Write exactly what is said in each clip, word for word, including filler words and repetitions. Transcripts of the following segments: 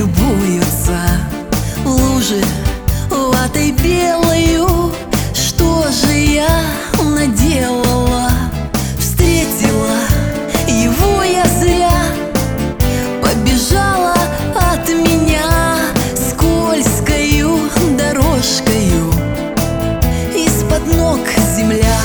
любуются. Лужи ватой белою, что же я наделала? Встретила его я зря, побежала от меня скользкою дорожкою, из-под ног земля.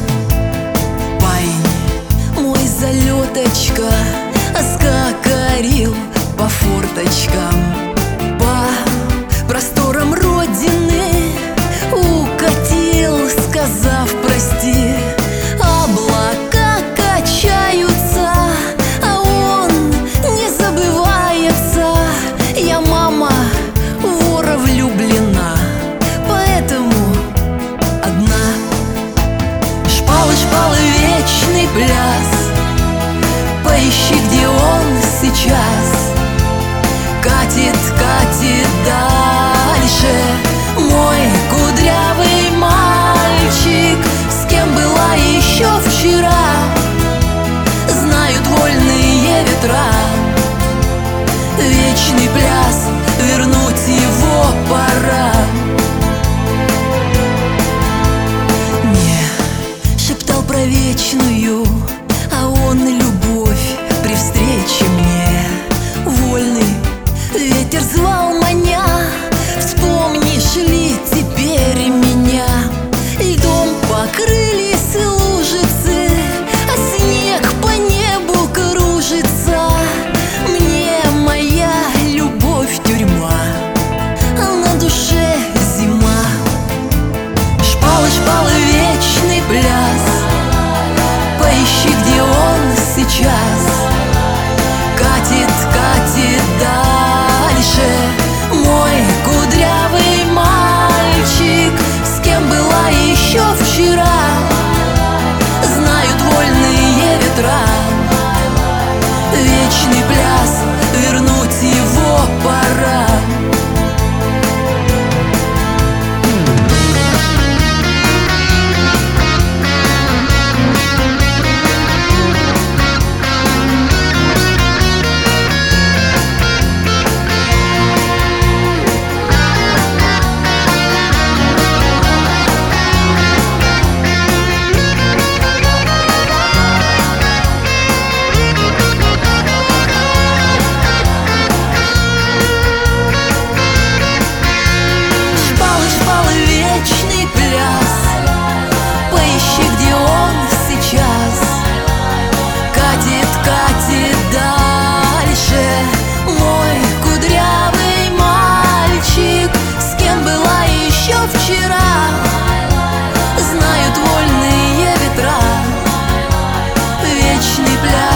Парень мой залеточка оскакарил по форточкам, по просторам родины укатил, сказав прости. Облака качаются, а он не забывается. Я, мама, в вора влюблена, поэтому одна. Шпалы, шпалы, вечный пляс, поищи, где он сейчас. Катит, катит дальше мой кудрявый мальчик, с кем была еще вчера. Знают вольные ветра, вечный пляс, вернуть его пора. Не шептал про вечную, а он любовь при встрече мне. Вольный ветер звал маня, вспомнишь ли теперь меня? Льдом покрылись лужицы, а снег по небу кружится. Мне моя любовь тюрьма, а на душе зима. Шпалы, шпалы, вечный пляс, поищи, где он сейчас. Катит, катит дальше мой кудрявый мальчик, с кем была еще вчера. Знают вольные ветра, вечный пляс, вернуть его пора. Вечный пляс, поищи, где он сейчас. Катит, катит дальше мой кудрявый мальчик, с кем была еще вчера. Знают вольные ветра, вечный пляс.